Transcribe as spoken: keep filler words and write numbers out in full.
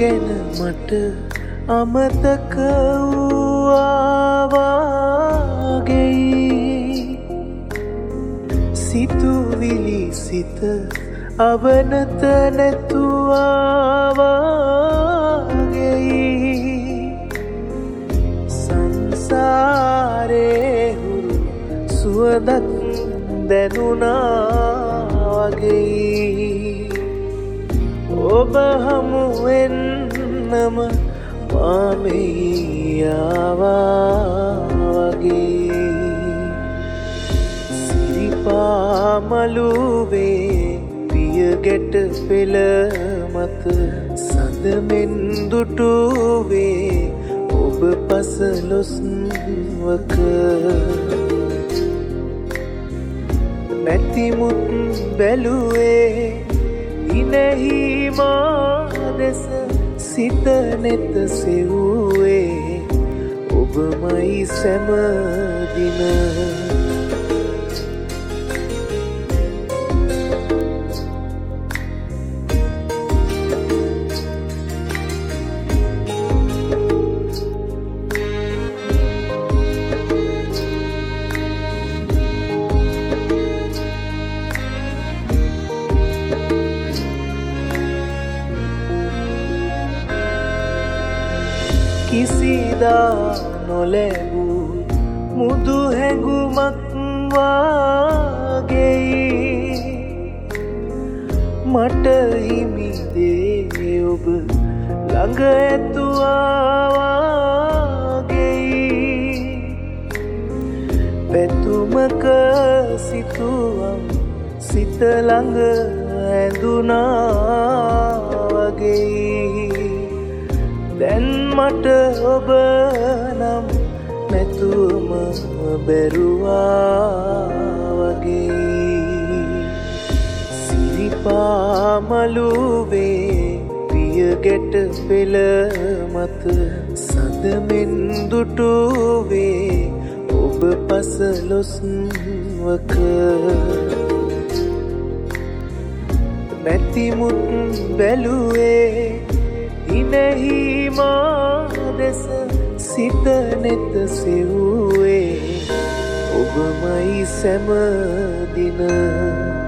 ගැන මට අමතක වූවාගේ සිතුවිලි සිත අවනත නැතුවාගේ සංසාරේ හුරු සුවදත් දැනුණාගේ ඔබ හමුවෙන්නම මාමෙයාවාගේ සිරිපාමලුවේ පියගැට පෙළ මත සඳමෙන් දුටුවේ ඔබ පසළොස්වක නැතිමුත් බැලුවේ ඉනෙහි මා දෙස සිත නෙත සෙව්වේ ඔබමයි සැමදින කිසිදා නොලැබූ මුදු හැඟුමක් වාගේ මට හිමිදේ ඔබ ළඟ ඇතුවාගේ පැතුමක සිතුවම් සිත ළඟ ඇඳුනා වගේ දැන් මට ඔබ නම් නැතුවම බැරුවා වගේ සිරිපාමලුවේ පියගැට පෙළ මත සඳමෙන් දුටුවේ ඔබ පසළොස්වක නැතිමුත් බැලුවේ ඉනෙහි මා දෙස සිත නෙත සෙව්වේ ඔබමයි සැමදින